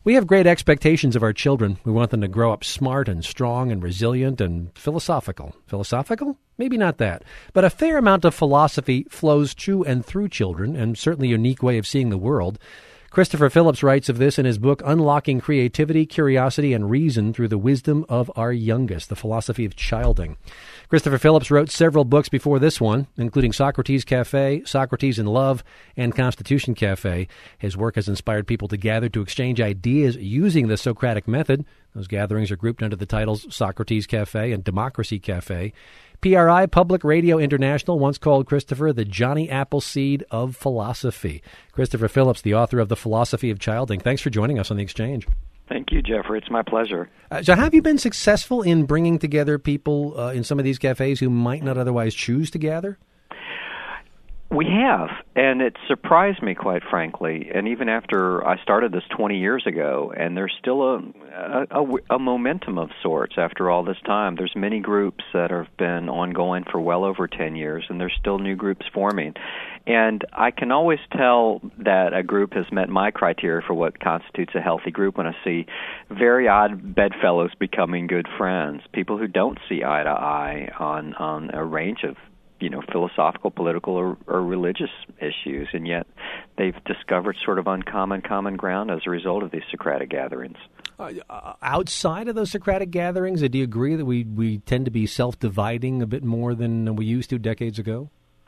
We have great expectations of our children. We want them to grow up smart and strong and resilient and philosophical. Philosophical? Maybe not that. But a fair amount of philosophy flows to and through children, and certainly a unique way of seeing the world. Christopher Phillips writes of this in his book, Unlocking Creativity, Curiosity, and Reason Through the Wisdom of Our Youngest, The Philosophy of Childing. Christopher Phillips wrote several books before this one, including Socrates Cafe, Socrates in Love, and Constitution Cafe. His work has inspired people to gather to exchange ideas using the Socratic method. Those gatherings are grouped under the titles Socrates Cafe and Democracy Cafe. PRI, Public Radio International, once called Christopher the Johnny Appleseed of philosophy. Christopher Phillips, the author of The Philosophy of Childing. Thanks for joining us on The Exchange. Thank you, Jeffrey. It's my pleasure. So have you been successful in bringing together people in some of these cafes who might not otherwise choose to gather? We have, and it surprised me, quite frankly. And even after I started this 20 years ago, and there's still a momentum of sorts after all this time. There's many groups that have been ongoing for well over 10 years, and there's still new groups forming. And I can always tell that a group has met my criteria for what constitutes a healthy group when I see very odd bedfellows becoming good friends, people who don't see eye to eye on a range of philosophical, political, or religious issues, and yet they've discovered sort of uncommon common ground as a result of these Socratic gatherings. Outside of those Socratic gatherings, do you agree that we tend to be self-dividing a bit more than we used to decades ago?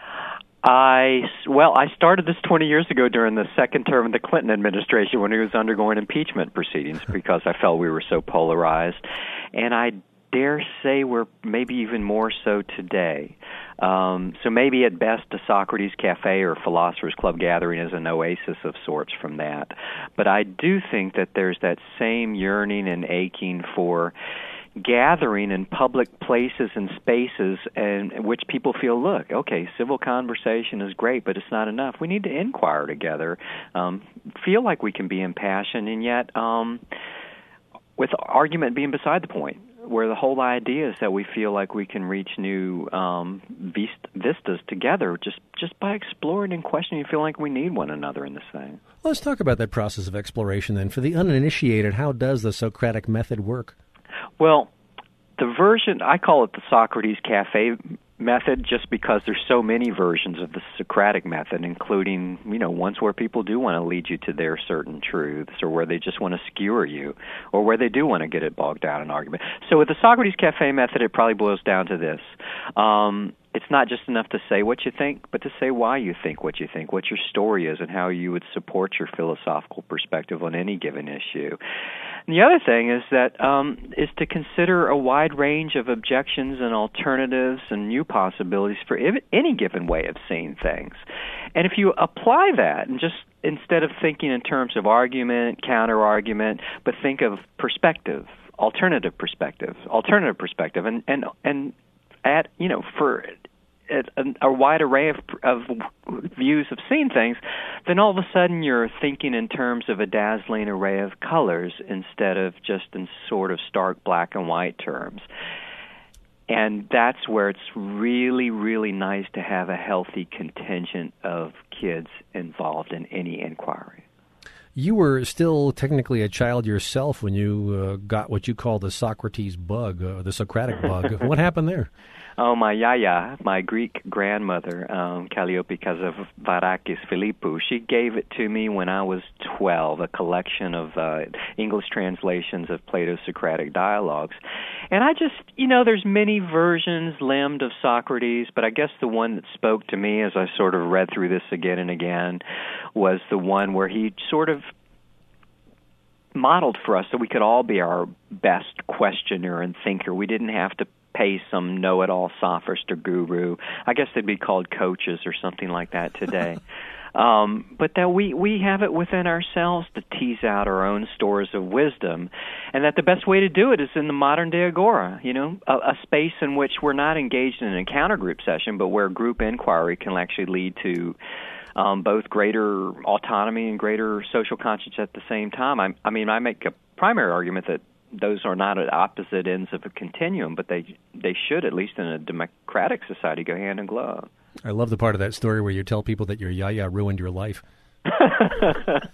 I started this 20 years ago during the second term of the Clinton administration when he was undergoing impeachment proceedings because I felt we were so polarized, and I dare say we're maybe even more so today. So maybe at best a Socrates Cafe or Philosophers Club gathering is an oasis of sorts from that. But I do think that there's that same yearning and aching for gathering in public places and spaces in which people feel, look, okay, civil conversation is great, but it's not enough. We need to inquire together, feel like we can be impassioned, and yet with argument being beside the point, where the whole idea is that we feel like we can reach new vistas together just by exploring and questioning, feel like we need one another in this thing. Let's talk about that process of exploration then. For the uninitiated, how does the Socratic method work? Well, the version, I call it the Socrates Cafe method just because there's so many versions of the Socratic method, including, ones where people do want to lead you to their certain truths, or where they just want to skewer you, or where they do want to get it bogged down in argument. So with the Socrates Cafe method, it probably boils down to this. It's not just enough to say what you think, but to say why you think, what your story is, and how you would support your philosophical perspective on any given issue. And the other thing is that is to consider a wide range of objections and alternatives and new possibilities for any given way of seeing things. And if you apply that, and just instead of thinking in terms of argument, counter-argument, but think of perspective, alternative perspective, and at for a wide array of views of seeing things, then all of a sudden you're thinking in terms of a dazzling array of colors instead of just in sort of stark black and white terms. And that's where it's really, really nice to have a healthy contingent of kids involved in any inquiry. You were still technically a child yourself when you got what you call the Socrates bug, the Socratic bug. What happened there? Oh, my yaya, my Greek grandmother, Calliope Kazavarakis Philippou, she gave it to me when I was 12, a collection of English translations of Plato's Socratic dialogues. And I just, there's many versions limned of Socrates, but I guess the one that spoke to me as I sort of read through this again and again was the one where he sort of modeled for us so we could all be our best questioner and thinker. We didn't have to pay some know-it-all sophist or guru. I guess they'd be called coaches or something like that today. But that we have it within ourselves to tease out our own stores of wisdom, and that the best way to do it is in the modern-day agora, a space in which we're not engaged in an encounter group session, but where group inquiry can actually lead to both greater autonomy and greater social conscience at the same time. I make a primary argument that those are not at opposite ends of a continuum, but they should, at least in a democratic society, go hand in glove. I love the part of that story where you tell people that your yaya ruined your life.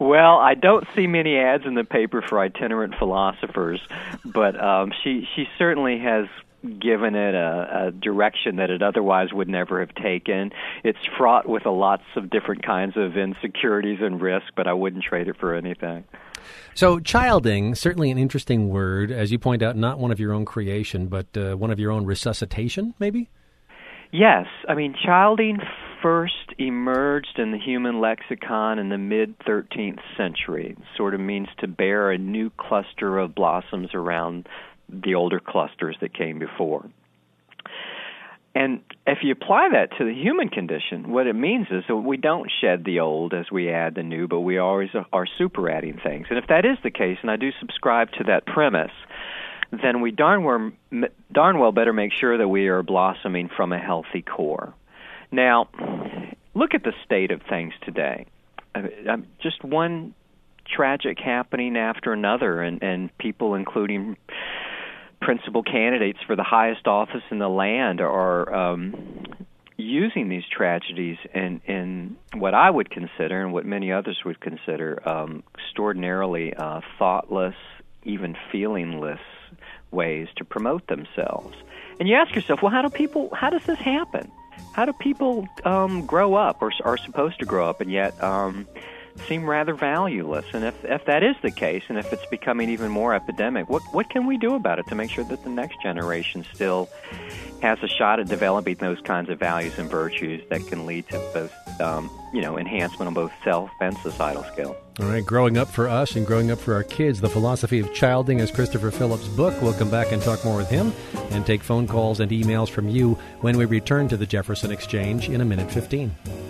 Well, I don't see many ads in the paper for itinerant philosophers, but she certainly has given it a direction that it otherwise would never have taken. It's fraught with lots of different kinds of insecurities and risk, but I wouldn't trade it for anything. So childing, certainly an interesting word, as you point out, not one of your own creation, but one of your own resuscitation, maybe? Yes. I mean, childing first emerged in the human lexicon in the mid-13th century. It sort of means to bear a new cluster of blossoms around the older clusters that came before. And if you apply that to the human condition, what it means is that we don't shed the old as we add the new, but we always are super adding things. And if that is the case, and I do subscribe to that premise, then we darn well better make sure that we are blossoming from a healthy core. Now, look at the state of things today. Just one tragic happening after another, and people, including principal candidates for the highest office in the land, are using these tragedies in what I would consider, and what many others would consider, extraordinarily thoughtless, even feelingless ways to promote themselves. And you ask yourself, well, how does this happen? How do people grow up, or are supposed to grow up, and yet seem rather valueless? And if that is the case, and if it's becoming even more epidemic, what can we do about it to make sure that the next generation still has a shot at developing those kinds of values and virtues that can lead to both, enhancement on both self and societal scale? All right, growing up for us and growing up for our kids, The Philosophy of Childing is Christopher Phillips' book. We'll come back and talk more with him and take phone calls and emails from you when we return to the Jefferson Exchange in a minute 15.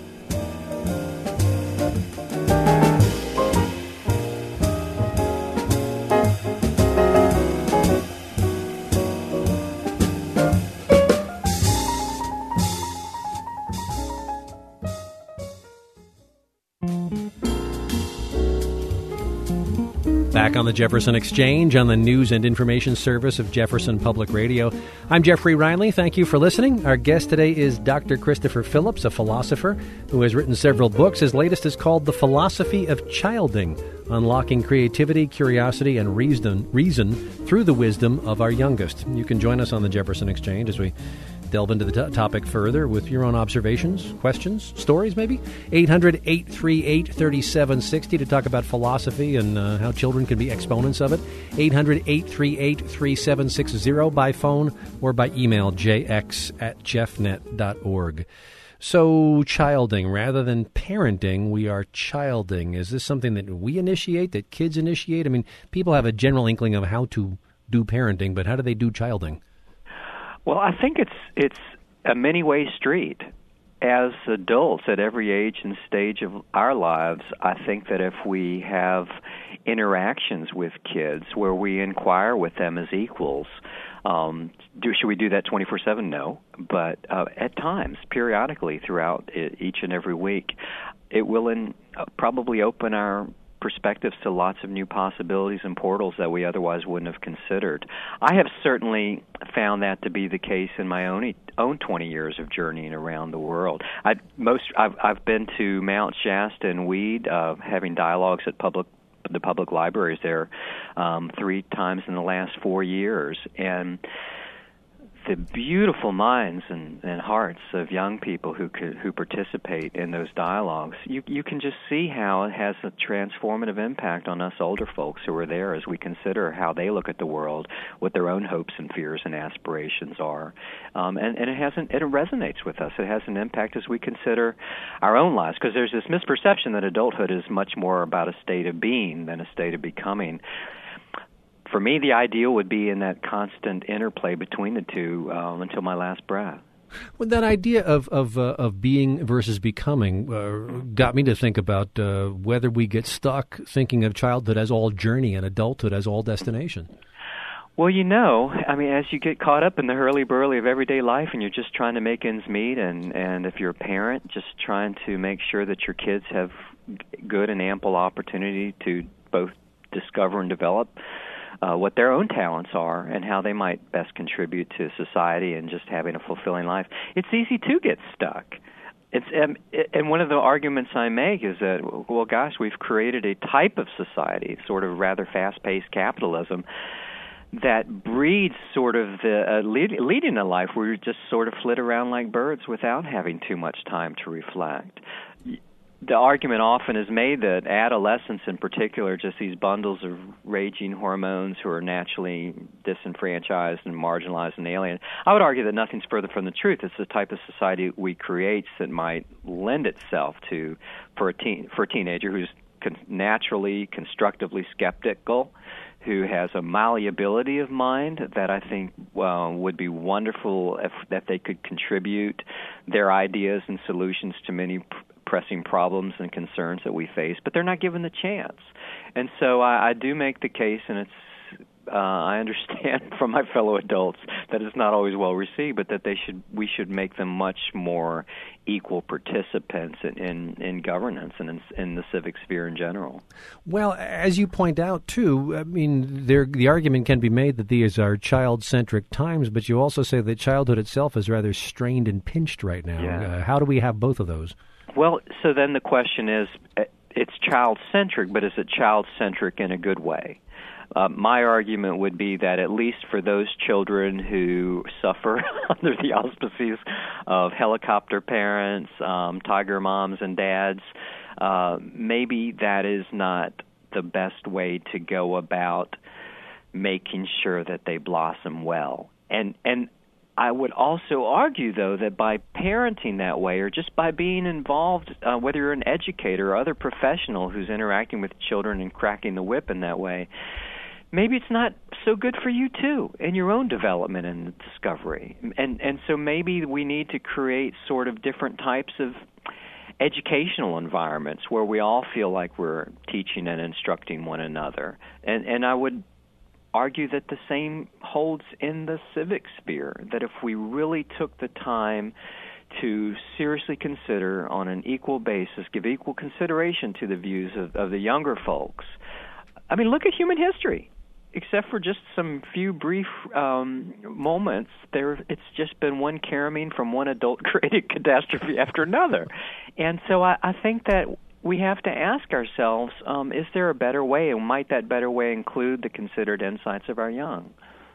Back on the Jefferson Exchange on the news and information service of Jefferson Public Radio. I'm Jeffrey Riley. Thank you for listening. Our guest today is Dr. Christopher Phillips, a philosopher who has written several books. His latest is called The Philosophy of Childing, Unlocking Creativity, Curiosity, and Reason Through the Wisdom of Our Youngest. You can join us on the Jefferson Exchange as we delve into the topic further with your own observations, questions, stories maybe. 800-838-3760 to talk about philosophy and how children can be exponents of it. 800-838-3760 by phone or by email, jx@jeffnet.org. So childing, rather than parenting, we are childing. Is this something that we initiate, that kids initiate? I mean, people have a general inkling of how to do parenting, but how do they do childing? Well, I think it's a many-way street. As adults at every age and stage of our lives, I think that if we have interactions with kids where we inquire with them as equals, should we do that 24/7? No. But at times, periodically throughout each and every week, it will probably open our perspectives to lots of new possibilities and portals that we otherwise wouldn't have considered. I have certainly found that to be the case in my own 20 years of journeying around the world. I've been to Mount Shasta and Weed, having dialogues at the public libraries there 3 times in the last 4 years, and the beautiful minds and hearts of young people who participate in those dialogues, you can just see how it has a transformative impact on us older folks who are there as we consider how they look at the world, what their own hopes and fears and aspirations are, and it resonates with us. It has an impact as we consider our own lives, because there's this misperception that adulthood is much more about a state of being than a state of becoming. For me, the ideal would be in that constant interplay between the two until my last breath. Well, that idea of being versus becoming got me to think about whether we get stuck thinking of childhood as all journey and adulthood as all destination. Well, as you get caught up in the hurly-burly of everyday life and you're just trying to make ends meet, and if you're a parent, just trying to make sure that your kids have good and ample opportunity to both discover and develop what their own talents are and how they might best contribute to society and just having a fulfilling life, it's easy to get stuck And one of the arguments I make is that, well, gosh, we've created a type of society, sort of rather fast-paced capitalism, that breeds sort of the leading a life where you just sort of flit around like birds without having too much time to reflect. The argument often is made that adolescents in particular, just these bundles of raging hormones who are naturally disenfranchised and marginalized and alien. I would argue that nothing's further from the truth. It's the type of society we create that might lend itself to, for a teenager who's naturally, constructively skeptical, who has a malleability of mind that I think would be wonderful that they could contribute their ideas and solutions to many pressing problems and concerns that we face, but they're not given the chance. And so I do make the case, and it's I understand from my fellow adults that it's not always well received, but that we should make them much more equal participants in governance and in the civic sphere in general. Well, as you point out, too, I mean, the argument can be made that these are child-centric times, but you also say that childhood itself is rather strained and pinched right now. Yeah. How do we have both of those? Well, so then the question is, it's child-centric, but is it child-centric in a good way? My argument would be that at least for those children who suffer under the auspices of helicopter parents, tiger moms and dads, maybe that is not the best way to go about making sure that they blossom well. And I would also argue, though, that by parenting that way or just by being involved, whether you're an educator or other professional who's interacting with children and cracking the whip in that way, maybe it's not so good for you, too, in your own development and discovery. And so maybe we need to create sort of different types of educational environments where we all feel like we're teaching and instructing one another. And I would argue that the same holds in the civic sphere, that if we really took the time to seriously consider on an equal basis, give equal consideration to the views of the younger folks. I mean, look at human history. Except for just some few brief moments, it's just been one caroming from one adult-created catastrophe after another. And so I think that we have to ask ourselves, is there a better way, and might that better way include the considered insights of our young?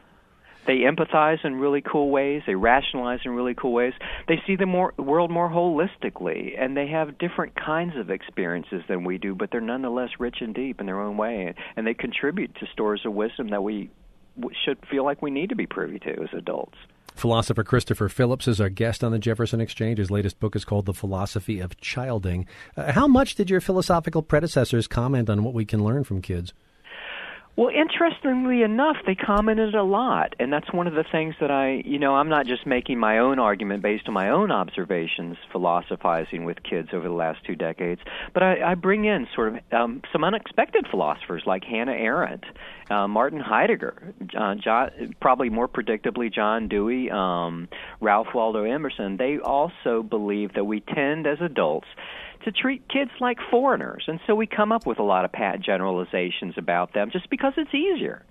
They empathize in really cool ways. They rationalize in really cool ways. They see the world more holistically, and they have different kinds of experiences than we do, but they're nonetheless rich and deep in their own way, and they contribute to stores of wisdom that we should feel like we need to be privy to as adults. Philosopher Christopher Phillips is our guest on the Jefferson Exchange. His latest book is called The Philosophy of Childing. How much did your philosophical predecessors comment on what we can learn from kids? Well, interestingly enough, they commented a lot, and that's one of the things that I'm not just making my own argument based on my own observations, philosophizing with kids over the last 2 decades, but I bring in sort of some unexpected philosophers like Hannah Arendt, Martin Heidegger, probably more predictably John Dewey, Ralph Waldo Emerson. They also believe that we tend as adults to treat kids like foreigners, and so we come up with a lot of pat generalizations about them just because it's easier.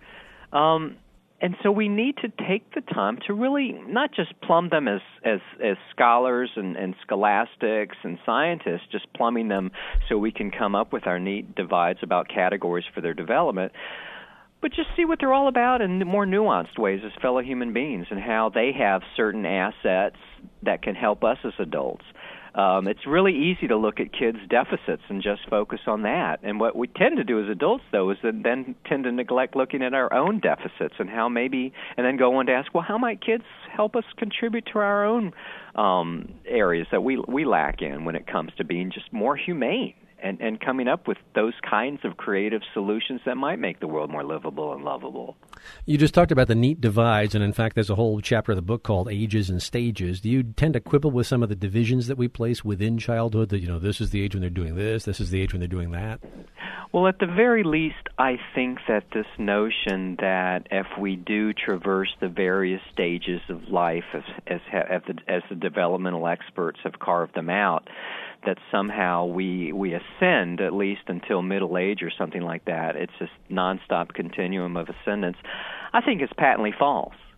And so we need to take the time to really not just plumb them as scholars and scholastics and scientists, just plumbing them so we can come up with our neat divides about categories for their development, but just see what they're all about in more nuanced ways as fellow human beings and how they have certain assets that can help us as adults. It's really easy to look at kids' deficits and just focus on that. And what we tend to do as adults, though, is then tend to neglect looking at our own deficits and how maybe, and then go on to ask, well, how might kids help us contribute to our own areas that we lack in when it comes to being just more humane and coming up with those kinds of creative solutions that might make the world more livable and lovable. You just talked about the neat divides, and in fact, there's a whole chapter of the book called Ages and Stages. Do you tend to quibble with some of the divisions that we place within childhood, that, this is the age when they're doing this is the age when they're doing that? Well, at the very least, I think that this notion that if we do traverse the various stages of life as the developmental experts have carved them out, that somehow we ascend at least until middle age or something like that. It's this nonstop continuum of ascendance. I think it's patently false.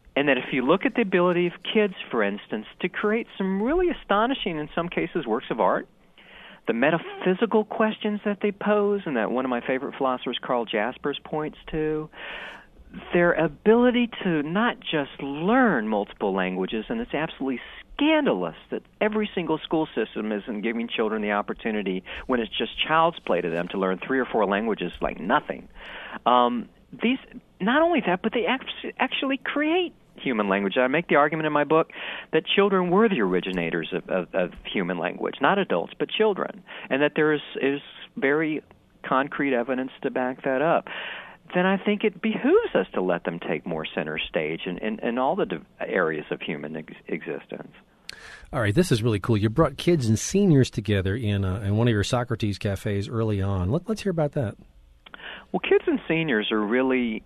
And that if you look at the ability of kids, for instance, to create some really astonishing, in some cases, works of art, the metaphysical questions that they pose, and that one of my favorite philosophers, Karl Jaspers, points to, their ability to not just learn multiple languages, and it's absolutely scandalous that every single school system isn't giving children the opportunity, when it's just child's play to them, to learn 3 or 4 languages like nothing. These, not only that, but they actually create human language. I make the argument in my book that children were the originators of human language, not adults, but children, and that there is very concrete evidence to back that up. Then I think it behooves us to let them take more center stage in all the areas of human existence. All right, this is really cool. You brought kids and seniors together in one of your Socrates cafes early on. Let's hear about that. Well, kids and seniors are really,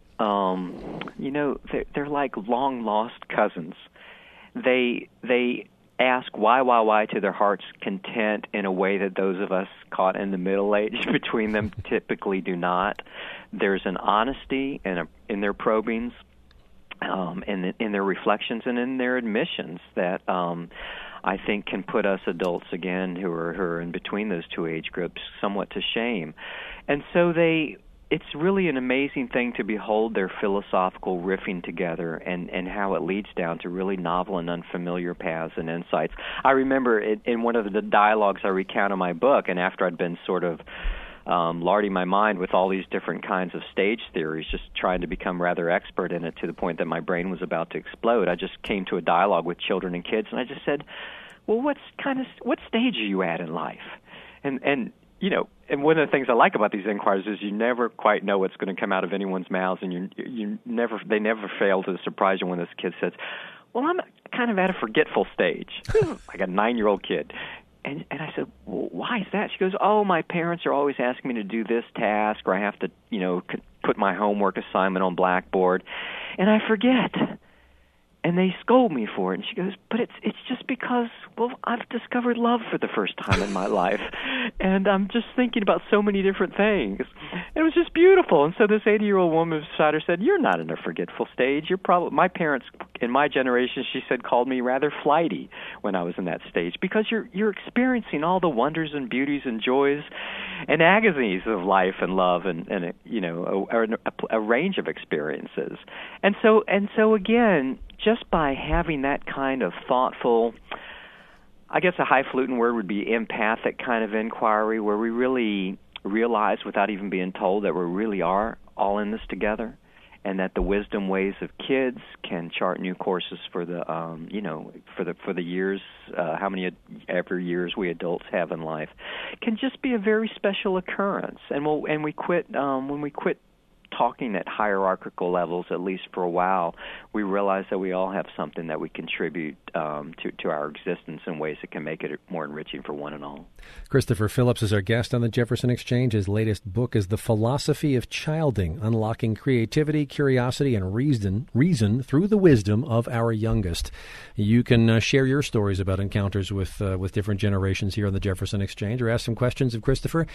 they're like long-lost cousins. They ask why to their heart's content in a way that those of us caught in the middle age between them typically do not. There's an honesty in their probings, in their reflections, and in their admissions that I think can put us adults, again, who are in between those two age groups, somewhat to shame. And so it's really an amazing thing to behold their philosophical riffing together and how it leads down to really novel and unfamiliar paths and insights. I remember in one of the dialogues I recount in my book, and after I'd been sort of larding my mind with all these different kinds of stage theories, just trying to become rather expert in it to the point that my brain was about to explode, I just came to a dialogue with children and kids, and I just said, well, what stage are you at in life? And and one of the things I like about these inquiries is you never quite know what's going to come out of anyone's mouths, and they never fail to surprise you when this kid says, well, I'm kind of at a forgetful stage, like a 9-year-old kid. And I said, well, why is that? She goes, my parents are always asking me to do this task, or I have to, put my homework assignment on Blackboard, and I forget. And they scold me for it. And she goes, but it's just because, well, I've discovered love for the first time in my life. And I'm just thinking about so many different things. It was just beautiful. And so this 80-year-old woman beside her said, you're not in a forgetful stage. You're probably, my parents in my generation, she said, called me rather flighty when I was in that stage, because you're experiencing all the wonders and beauties and joys and agonies of life and love and a range of experiences. And so again, just by having that kind of thoughtful, I guess a highfalutin word would be empathic kind of inquiry, where we really realize without even being told that we really are all in this together, and that the wisdom ways of kids can chart new courses for the for the years, how many ever years we adults have in life, can just be a very special occurrence. And when we quit talking at hierarchical levels, at least for a while, we realize that we all have something that we contribute to our existence in ways that can make it more enriching for one and all. Christopher Phillips is our guest on the Jefferson Exchange. His latest book is The Philosophy of Childing, Unlocking Creativity, Curiosity, and Reason Through the Wisdom of Our Youngest. You can share your stories about encounters with different generations here on the Jefferson Exchange, or ask some questions of Christopher.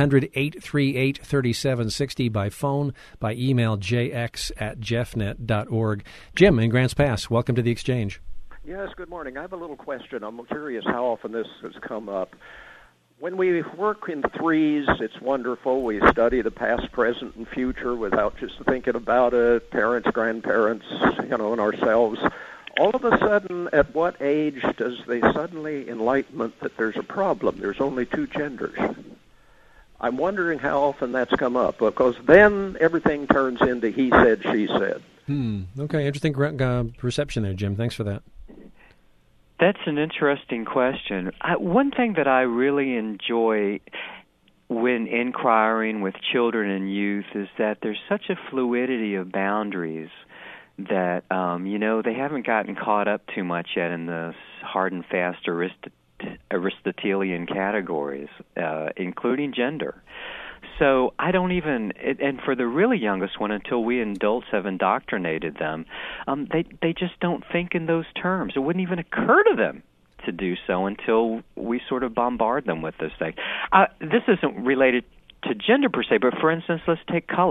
800-838-3760 by phone, by email, jx@jeffnet.org. Jim in Grants Pass, welcome to the Exchange. Yes, good morning. I have a little question. I'm curious how often this has come up. When we work in threes, it's wonderful. We study the past, present, and future without just thinking about it, parents, grandparents, and ourselves. All of a sudden, at what age does the suddenly enlightenment that there's a problem? There's only two genders. I'm wondering how often that's come up, because then everything turns into he said, she said. Okay, interesting perception there, Jim. Thanks for that. That's an interesting question. One thing that I really enjoy when inquiring with children and youth is that there's such a fluidity of boundaries that, they haven't gotten caught up too much yet in the hard and fast Aristotelian categories, including gender. So I don't even, and for the really youngest one, until we adults have indoctrinated them, they just don't think in those terms. It wouldn't even occur to them to do so until we sort of bombard them with this thing. This isn't related to gender per se, but for instance, let's take color.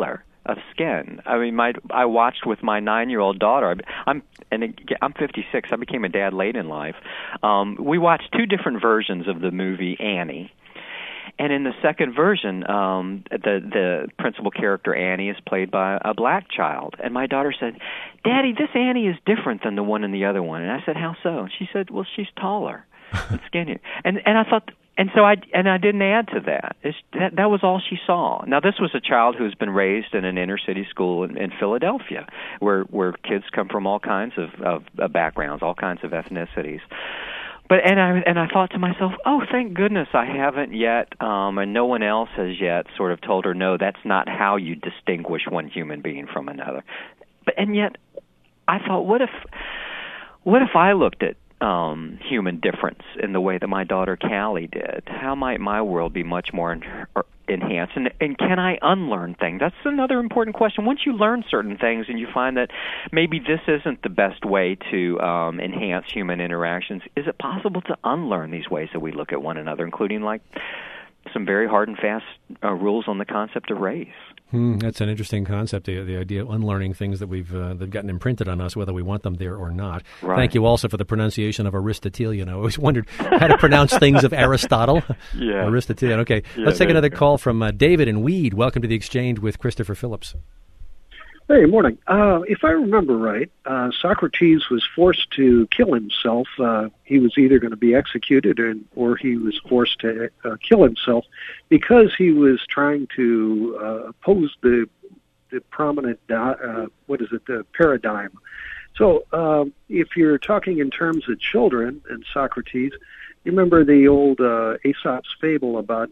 of skin. I mean, I watched with my 9-year-old daughter. I'm 56. I became a dad late in life. We watched two different versions of the movie Annie. And in the second version, the principal character, Annie, is played by a black child. And my daughter said, "Daddy, this Annie is different than the one in the other one." And I said, "How so?" And she said, "Well, she's taller and skinnier." And I thought, and so I didn't add to that. That was all she saw. Now, this was a child who's been raised in an inner city school in Philadelphia, where kids come from all kinds of backgrounds, all kinds of ethnicities. But and I thought to myself, oh, thank goodness I haven't yet, and no one else has yet sort of told her, no, that's not how you distinguish one human being from another. And yet, I thought, what if I looked at human difference in the way that my daughter Callie did? How might my world be much more enhanced? And can I unlearn things? That's another important question. Once you learn certain things and you find that maybe this isn't the best way to enhance human interactions, is it possible to unlearn these ways that we look at one another, including like some very hard and fast rules on the concept of race? That's an interesting concept, the idea of unlearning things that they've gotten imprinted on us, whether we want them there or not. Right. Thank you also for the pronunciation of Aristotelian. I always wondered how to pronounce things of Aristotle. Yeah. Aristotelian. Okay, yeah, let's take another call from David in Weed. Welcome to the Exchange with Christopher Phillips. Hey, morning. If I remember right, Socrates was forced to kill himself. He was either going to be executed or he was forced to kill himself because he was trying to oppose the prominent, the paradigm. So if you're talking in terms of children and Socrates, you remember the old Aesop's fable about,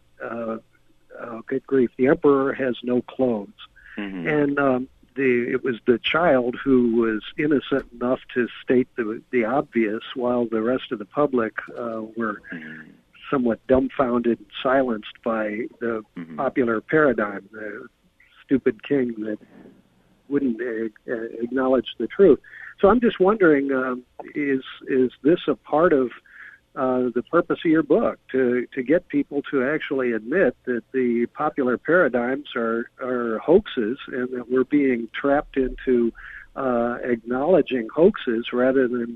good grief, the emperor has no clothes. Mm-hmm. And it was the child who was innocent enough to state the obvious, while the rest of the public were somewhat dumbfounded and silenced by the popular paradigm, the stupid king that wouldn't acknowledge the truth. So I'm just wondering, is this a part of the purpose of your book, to get people to actually admit that the popular paradigms are hoaxes and that we're being trapped into acknowledging hoaxes rather than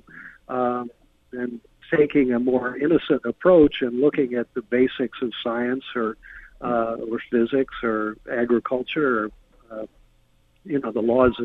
taking a more innocent approach and looking at the basics of science or physics or agriculture or the laws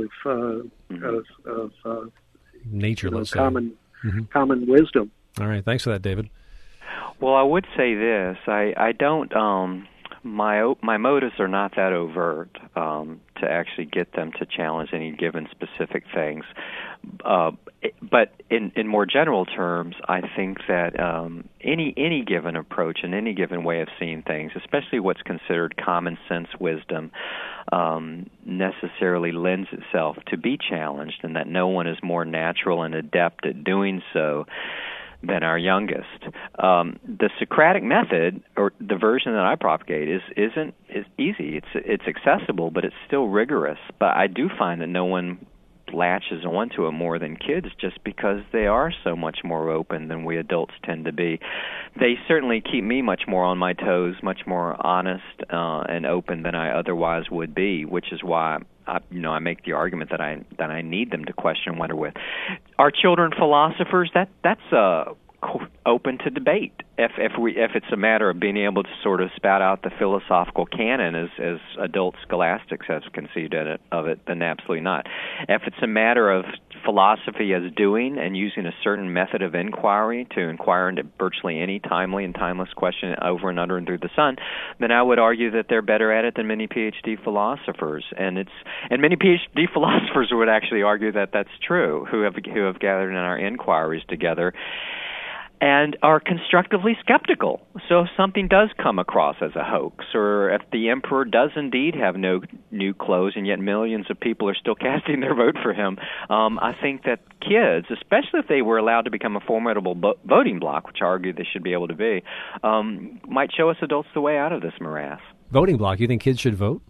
of nature, let's say. Common wisdom. All right, thanks for that, David. Well, I would say this: I don't. My motives are not that overt to actually get them to challenge any given specific things. But in more general terms, I think that any given approach and any given way of seeing things, especially what's considered common sense wisdom, necessarily lends itself to be challenged, and that no one is more natural and adept at doing so than our youngest. The Socratic method, or the version that I propagate, is easy. It's accessible, but it's still rigorous. But I do find that no one latches onto it more than kids, just because they are so much more open than we adults tend to be. They certainly keep me much more on my toes, much more honest and open than I otherwise would be, which is why I make the argument that I need them to question, wonder with. Are children philosophers? That's open to debate. If it's a matter of being able to sort of spout out the philosophical canon as adult scholastics have conceived of it, then absolutely not. If it's a matter of philosophy as doing and using a certain method of inquiry to inquire into virtually any timely and timeless question over and under and through the sun, then I would argue that they're better at it than many PhD philosophers. And many PhD philosophers would actually argue that that's true, who have gathered in our inquiries together, and are constructively skeptical. So if something does come across as a hoax, or if the emperor does indeed have no new clothes and yet millions of people are still casting their vote for him, I think that kids, especially if they were allowed to become a formidable voting bloc, which I argue they should be able to be, might show us adults the way out of this morass. Voting bloc? You think kids should vote?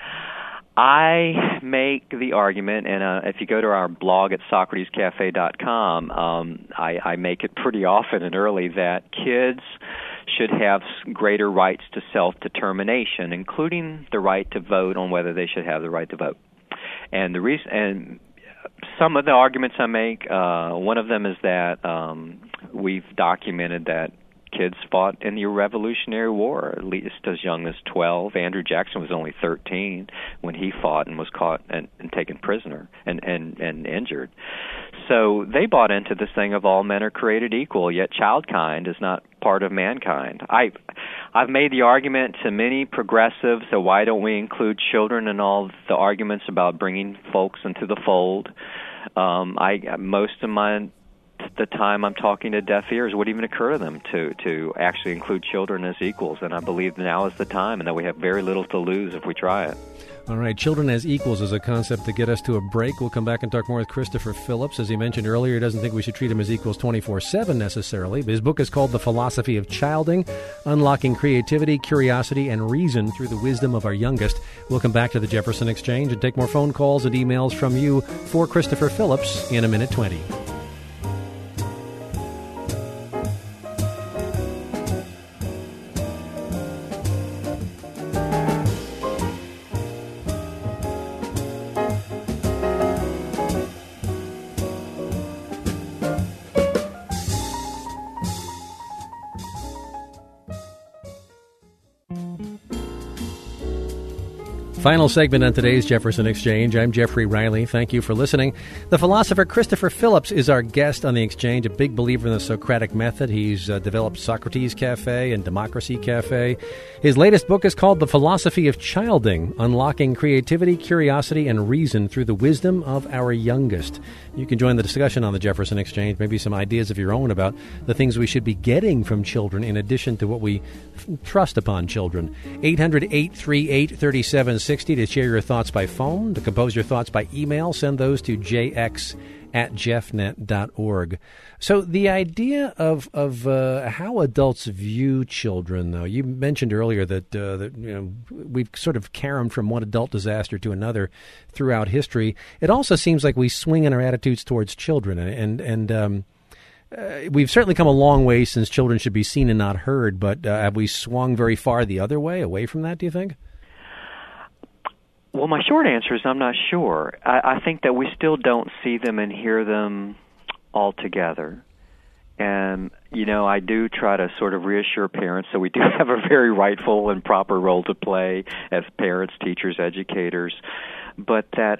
I make the argument, and if you go to our blog at SocratesCafe.com, I make it pretty often and early that kids should have greater rights to self-determination, including the right to vote on whether they should have the right to vote. And the reason, and some of the arguments I make, one of them is that we've documented that kids fought in the Revolutionary War, at least as young as 12. Andrew Jackson was only 13 when he fought and was caught and taken prisoner and injured. So they bought into this thing of all men are created equal, yet childkind is not part of mankind. I've made the argument to many progressives, so why don't we include children in all the arguments about bringing folks into the fold? Most of the time I'm talking to deaf ears, would even occur to them to actually include children as equals, and I believe now is the time, and that we have very little to lose if we try it. All right, children as equals is a concept to get us to a break. We'll come back and talk more with Christopher Phillips. As he mentioned earlier, he doesn't think we should treat them as equals 24/7 necessarily. His book is called The Philosophy of Childing, Unlocking Creativity, Curiosity, and Reason Through the Wisdom of Our Youngest. We'll come back to the Jefferson Exchange and take more phone calls and emails from you for Christopher Phillips in a minute 20. Final segment on today's Jefferson Exchange. I'm Jeffrey Riley. Thank you for listening. The philosopher Christopher Phillips is our guest on the Exchange, a big believer in the Socratic method. He's developed Socrates Cafe and Democracy Cafe. His latest book is called The Philosophy of Childing, Unlocking Creativity, Curiosity, and Reason Through the Wisdom of Our Youngest. You can join the discussion on the Jefferson Exchange, maybe some ideas of your own about the things we should be getting from children in addition to what we trust upon children. 800-838-3760 to share your thoughts by phone, to compose your thoughts by email. Send those to jx@jeffnet.org. So the idea of how adults view children, though, you mentioned earlier that we've sort of caromed from one adult disaster to another throughout history. It also seems like we swing in our attitudes towards children, and we've certainly come a long way since children should be seen and not heard, but have we swung very far the other way, away from that, do you think? Well, my short answer is I'm not sure. I think that we still don't see them and hear them altogether. And, I do try to sort of reassure parents that we do have a very rightful and proper role to play as parents, teachers, educators, but that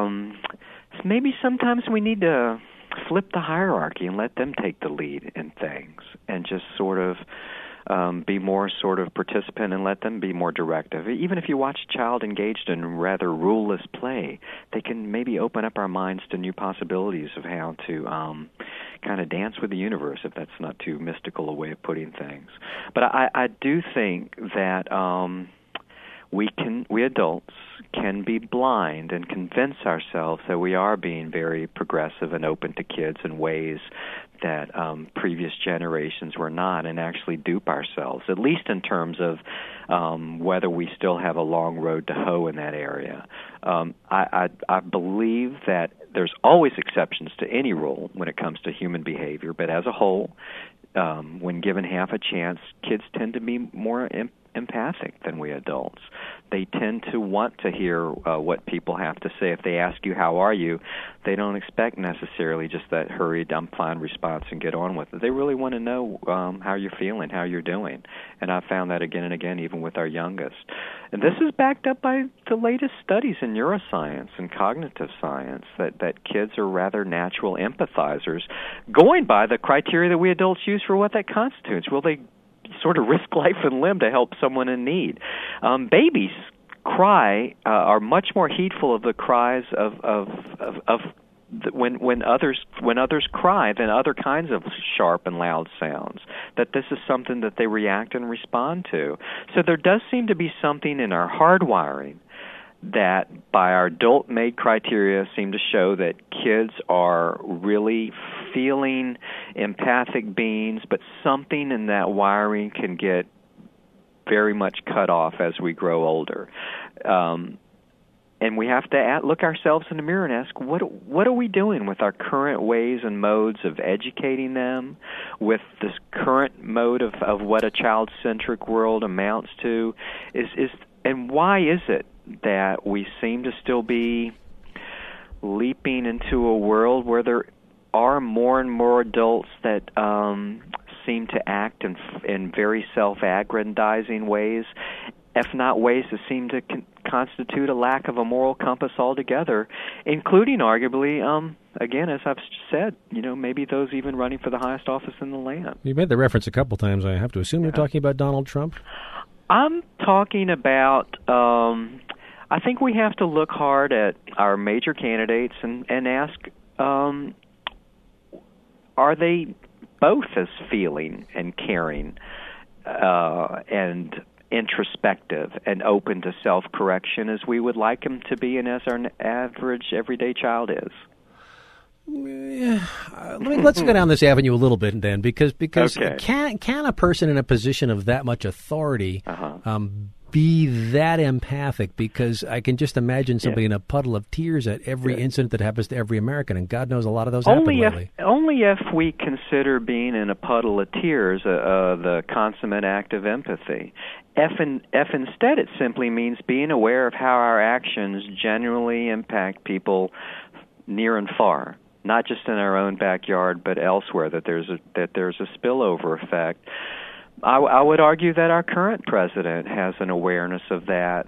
maybe sometimes we need to flip the hierarchy and let them take the lead in things and just sort of be more sort of participant and let them be more directive. Even if you watch a child engaged in rather ruleless play, they can maybe open up our minds to new possibilities of how to kind of dance with the universe, if that's not too mystical a way of putting things. But I do think that we adults can be blind and convince ourselves that we are being very progressive and open to kids in ways that previous generations were not, and actually dupe ourselves, at least in terms of whether we still have a long road to hoe in that area. I believe that there's always exceptions to any rule when it comes to human behavior, but as a whole, when given half a chance, kids tend to be more empathic than we adults. They tend to want to hear what people have to say. If they ask you, how are you, they don't expect necessarily just that hurried, I'm fine response and get on with it. They really want to know how you're feeling, how you're doing. And I've found that again and again, even with our youngest. And this is backed up by the latest studies in neuroscience and cognitive science, that kids are rather natural empathizers, going by the criteria that we adults use for what that constitutes. Will they sort of risk life and limb to help someone in need? Babies cry are much more heedful of the cries when others cry than other kinds of sharp and loud sounds. That this is something that they react and respond to. So there does seem to be something in our hardwiring that, by our adult-made criteria, seem to show that kids are really feeling empathic beings, but something in that wiring can get very much cut off as we grow older. and we have to look ourselves in the mirror and ask, what are we doing with our current ways and modes of educating them, with this current mode of what a child-centric world amounts to, and why is it that we seem to still be leaping into a world where there are more and more adults that seem to act in very self-aggrandizing ways, if not ways that seem to constitute a lack of a moral compass altogether, including arguably, again, as I've said, maybe those even running for the highest office in the land. You made the reference a couple times. I have to assume you're talking about Donald Trump? I'm talking about, I think we have to look hard at our major candidates and ask, are they both as feeling and caring and introspective and open to self-correction as we would like them to be and as our average everyday child is? Let's go down this avenue a little bit, Dan, because okay. Can a person in a position of that much authority be that empathic? Because I can just imagine somebody in a puddle of tears at every incident that happens to every American, and God knows a lot of those happen lately. Only if we consider being in a puddle of tears the consummate act of empathy. If instead it simply means being aware of how our actions genuinely impact people near and far, not just in our own backyard but elsewhere, that there's a spillover effect. I would argue that our current president has an awareness of that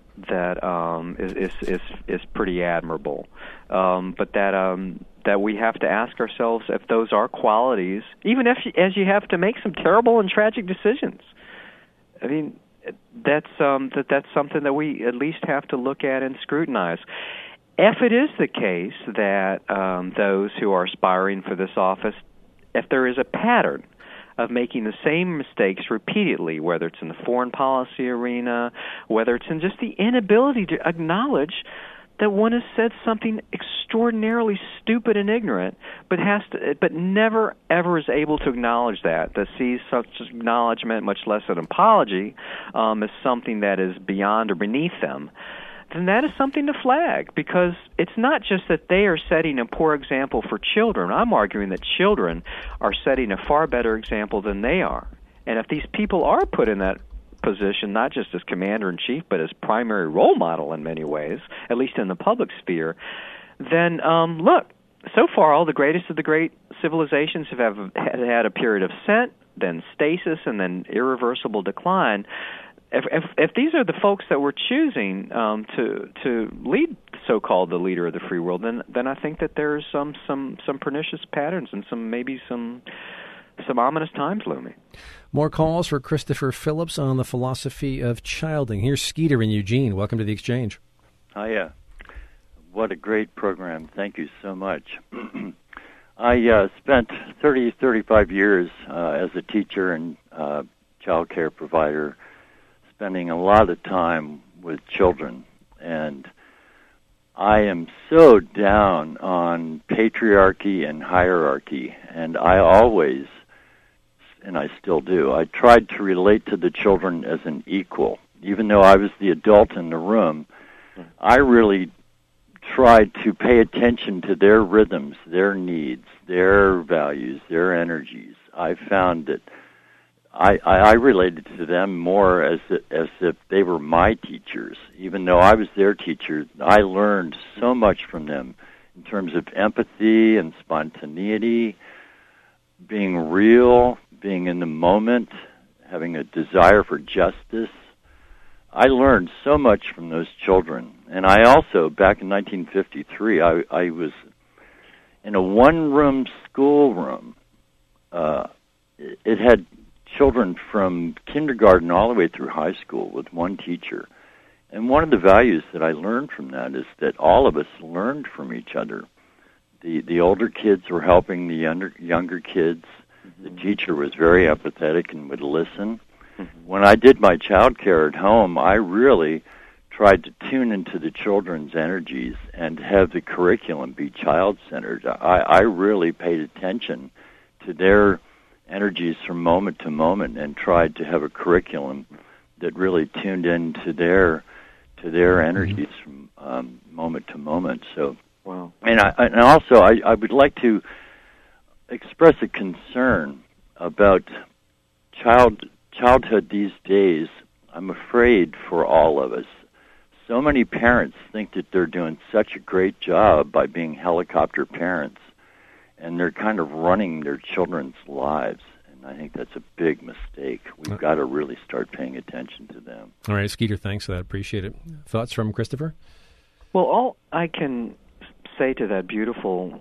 is pretty admirable, but that we have to ask ourselves if those are qualities, even as you have to make some terrible and tragic decisions. I mean, that's something that we at least have to look at and scrutinize. If it is the case that those who are aspiring for this office, if there is a pattern of making the same mistakes repeatedly, whether it's in the foreign policy arena, whether it's in just the inability to acknowledge that one has said something extraordinarily stupid and ignorant, but never ever is able to acknowledge that sees such acknowledgement, much less an apology, as something that is beyond or beneath them, then that is something to flag, because it's not just that they are setting a poor example for children. I'm arguing that children are setting a far better example than they are. And if these people are put in that position, not just as commander-in-chief, but as primary role model in many ways, at least in the public sphere, then look, so far all the greatest of the great civilizations have had a period of ascent, then stasis, and then irreversible decline. If these are the folks that we're choosing to lead, so-called the leader of the free world, then I think that there's some pernicious patterns and some ominous times looming. More calls for Christopher Phillips on the philosophy of childing. Here's Skeeter in Eugene. Welcome to the Exchange. Hiya. What a great program. Thank you so much. I spent 35 years as a teacher and child care provider, spending a lot of time with children, and I am so down on patriarchy and hierarchy, and I always, and I still do, I tried to relate to the children as an equal. Even though I was the adult in the room, I really tried to pay attention to their rhythms, their needs, their values, their energies. I found that I related to them more as if they were my teachers. Even though I was their teacher, I learned so much from them in terms of empathy and spontaneity, being real, being in the moment, having a desire for justice. I learned so much from those children. And I also, back in 1953, I was in a one-room schoolroom. It had children from kindergarten all the way through high school with one teacher. And one of the values that I learned from that is that all of us learned from each other. The older kids were helping the younger kids. The teacher was very empathetic and would listen. When I did my child care at home, I really tried to tune into the children's energies and have the curriculum be child-centered. I really paid attention to their energies from moment to moment and tried to have a curriculum that really tuned into their to their energies from moment to moment. So, wow. And also I would like to express a concern about childhood these days. I'm afraid for all of us. So many parents think that they're doing such a great job by being helicopter parents, and they're kind of running their children's lives. And I think that's a big mistake. We've got to really start paying attention to them. All right, Skeeter, thanks for that. Appreciate it. Thoughts from Christopher? Well, all I can say to that beautiful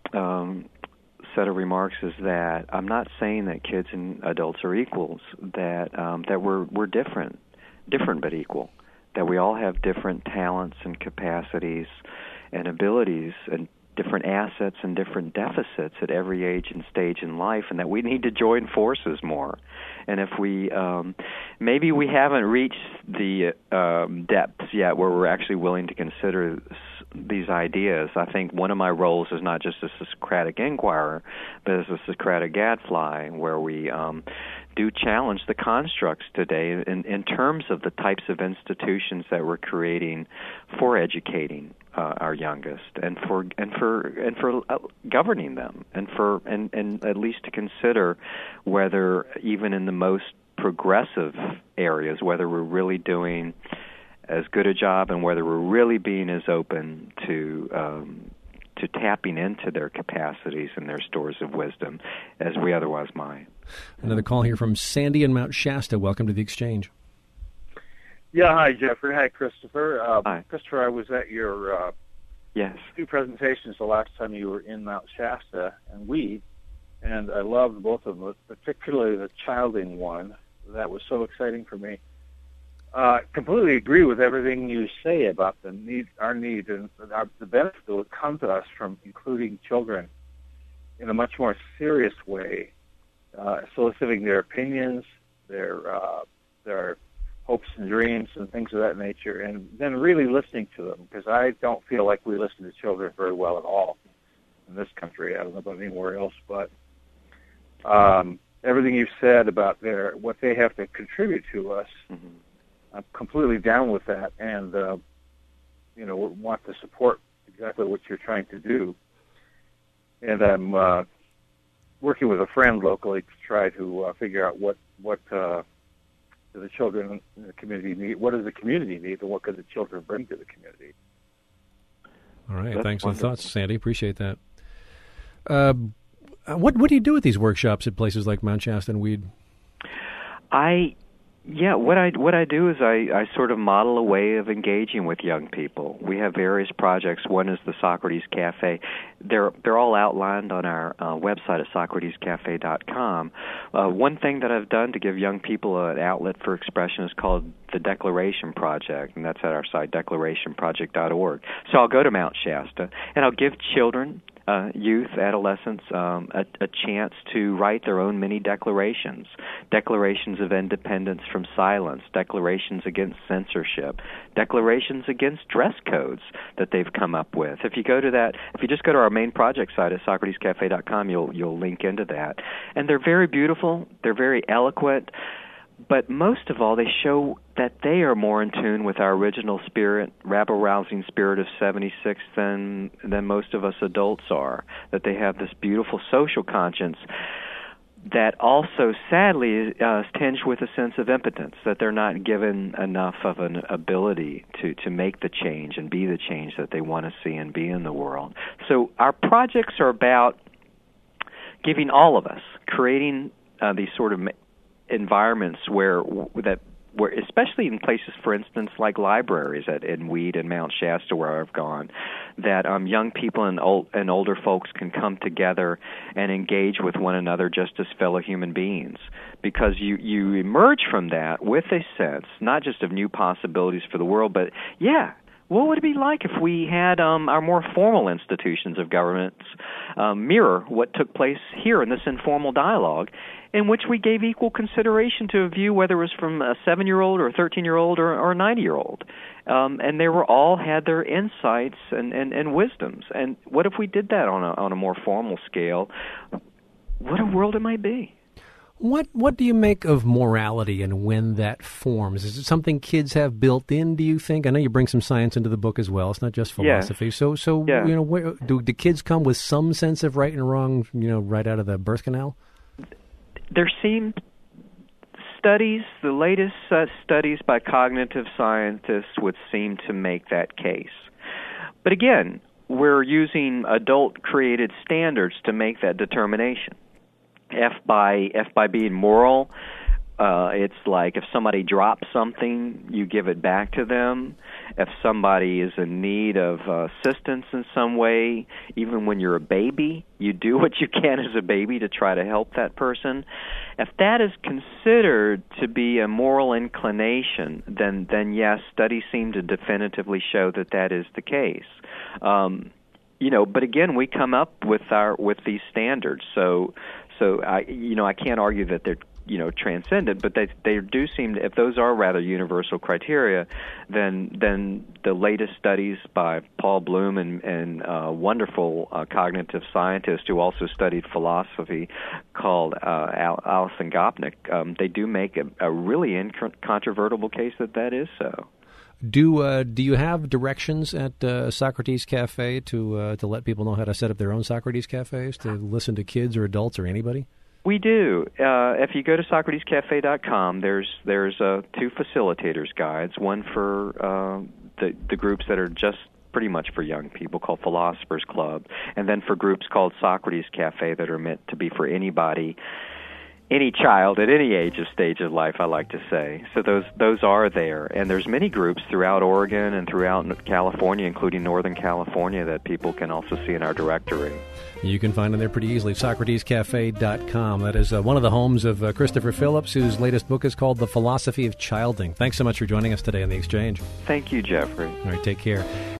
set of remarks is that I'm not saying that kids and adults are equals, that we're different but equal, that we all have different talents and capacities and abilities and different assets and different deficits at every age and stage in life, and that we need to join forces more. And if we, maybe we haven't reached the depths yet where we're actually willing to consider these ideas. I think one of my roles is not just as a Socratic inquirer, but as a Socratic gadfly, where we do challenge the constructs today in terms of the types of institutions that we're creating for educating our youngest, and for governing them, and at least to consider whether even in the most progressive areas, whether we're really doing as good a job, and whether we're really being as open to tapping into their capacities and their stores of wisdom as we otherwise might. Another call here from Sandy in Mount Shasta. Welcome to the Exchange. Yeah, hi, Jeffrey. Hi, Christopher. Hi. Christopher, I was at your yes. 2 presentations the last time you were in Mount Shasta and I loved both of them, particularly the childing one. That was so exciting for me. Completely agree with everything you say about our need, and the benefit that would come to us from including children in a much more serious way, soliciting their opinions, their hopes and dreams and things of that nature, and then really listening to them, because I don't feel like we listen to children very well at all in this country. I don't know about anywhere else, but everything you've said about what they have to contribute to us, mm-hmm. I'm completely down with that, and want to support exactly what you're trying to do. And I'm working with a friend locally to try to figure out what do the children in the community need, what does the community need, and what could the children bring to the community. All right, thanks for the thoughts, Sandy. Appreciate that. What do you do at these workshops at places like Mount Shasta and Weed? What I do is I sort of model a way of engaging with young people. We have various projects. One is the Socrates Cafe. They're all outlined on our website at SocratesCafe.com. One thing that I've done to give young people an outlet for expression is called the Declaration Project, and that's at our site, declarationproject.org. So I'll go to Mount Shasta, and I'll give children, youth, adolescents, a chance to write their own mini declarations of independence from silence, declarations against censorship, declarations against dress codes that they've come up with. If you just go to our main project site at SocratesCafe.com, you'll link into that. And they're very beautiful, they're very eloquent, but most of all, they show that they are more in tune with our original spirit, rabble-rousing spirit of 76 than most of us adults are, that they have this beautiful social conscience that also, sadly, is tinged with a sense of impotence, that they're not given enough of an ability to make the change and be the change that they want to see and be in the world. So our projects are about giving all of us, creating these sort of environments where especially in places, for instance, like libraries in Weed and Mount Shasta, where I've gone, that young people and older folks can come together and engage with one another just as fellow human beings, because you emerge from that with a sense not just of new possibilities for the world, but what would it be like if we had our more formal institutions of governments mirror what took place here in this informal dialogue, in which we gave equal consideration to a view, whether it was from a 7-year-old or a 13-year-old or a 90-year-old. And they were all had their insights and wisdoms. And what if we did that on a more formal scale? What a world it might be. What do you make of morality and when that forms? Is it something kids have built in, do you think? I know you bring some science into the book as well. It's not just philosophy. Yes. So Yeah. do kids come with some sense of right and wrong, right out of the birth canal? There seem studies, the latest studies by cognitive scientists would seem to make that case. But again, we're using adult-created standards to make that determination. F by being moral, it's like if somebody drops something, you give it back to them. If somebody is in need of assistance in some way, even when you're a baby, you do what you can as a baby to try to help that person. If that is considered to be a moral inclination, then yes, studies seem to definitively show that is the case. But again, we come up with these standards. So I can't argue that they're transcendent, but they do seem to, if those are rather universal criteria, then the latest studies by Paul Bloom and wonderful cognitive scientist who also studied philosophy called Alison Gopnik, they do make a really incontrovertible case that is so. Do you have directions at Socrates Cafe to let people know how to set up their own Socrates cafes, to listen to kids or adults or anybody? We do. If you go to SocratesCafe.com, there's two facilitators guides, one for the groups that are just pretty much for young people called Philosophers Club, and then for groups called Socrates Cafe that are meant to be for anybody, any child at any age of stage of life, I like to say. So those are there. And there's many groups throughout Oregon and throughout California, including Northern California, that people can also see in our directory. You can find them there pretty easily, SocratesCafe.com. That is one of the homes of Christopher Phillips, whose latest book is called The Philosophy of Childing. Thanks so much for joining us today on The Exchange. Thank you, Jeffrey. All right, take care.